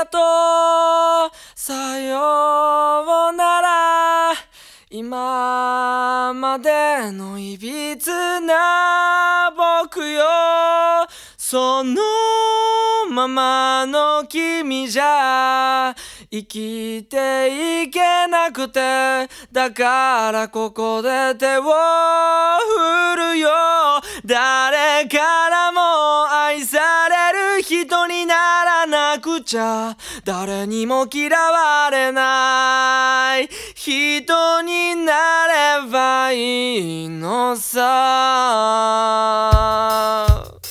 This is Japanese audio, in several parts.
がとう、さようなら。今までのいびつな僕よ、そのままの君じゃ生きていけなくて、だからここで手を振るよ。誰からも愛される人にならなくちゃ、誰にも嫌われない人になればいいのさ。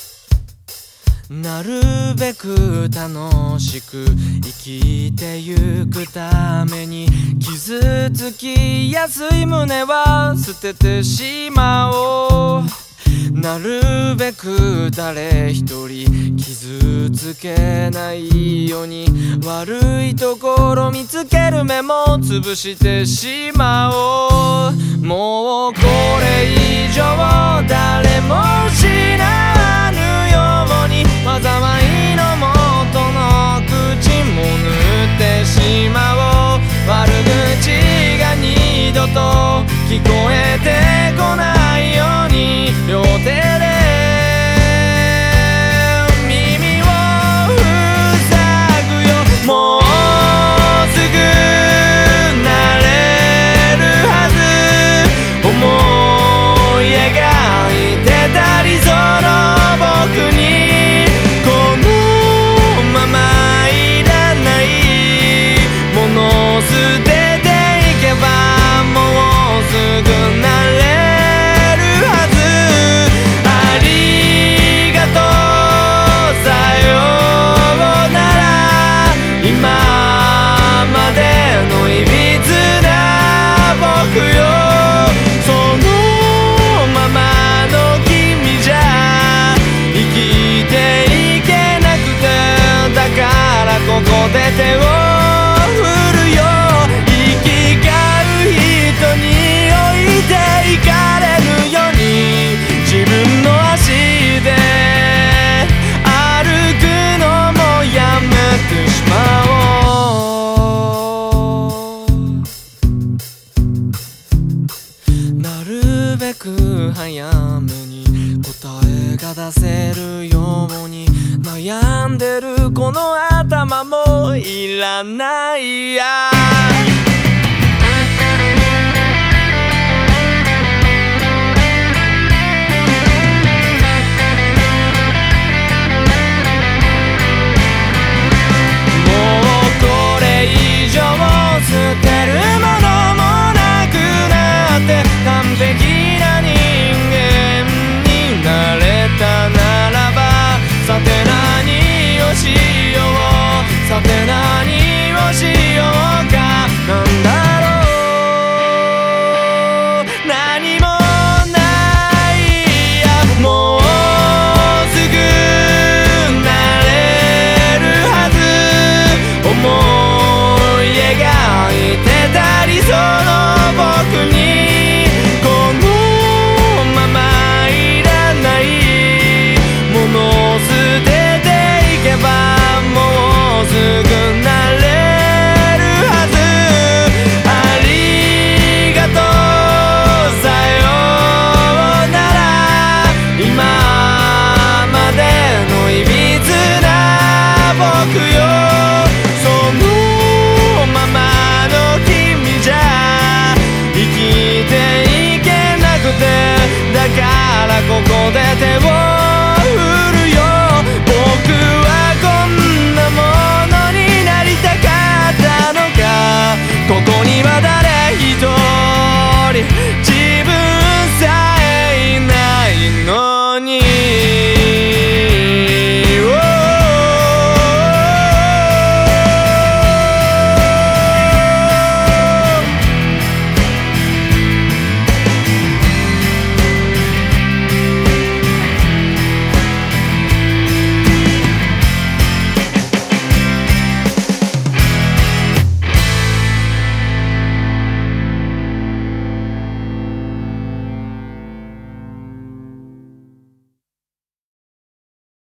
なるべく楽しく生きてゆくために、傷つきやすい胸は捨ててしまおう。なるべく誰一人傷つけないように、悪いところ見つける目も潰してしまおう。もうこれ以上誰も知らぬように、災いの元の口も塗ってしまおう。悪口が二度と聞こえてこないように、両手で耳を塞ぐよ。もうすぐなれるはず、思い描いてた理想の僕に、このままいらないものを捨てていけば、もうすぐなれるはず。ありがとう、さようなら。今までのいびつな僕よ、そのままの君じゃ生きていけなくて、だからここで手を振るよ。行き交う人に置いていかれぬように、自分の足で歩くのもやめてしまおう。なるべく早めに答えが出せるように、悩んでるこの頭もいらないや。